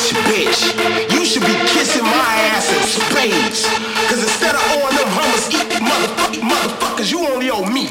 bitch. You should be kissing my ass in spades. Cause instead of owing them hummus, eat motherfuckers, you only owe me.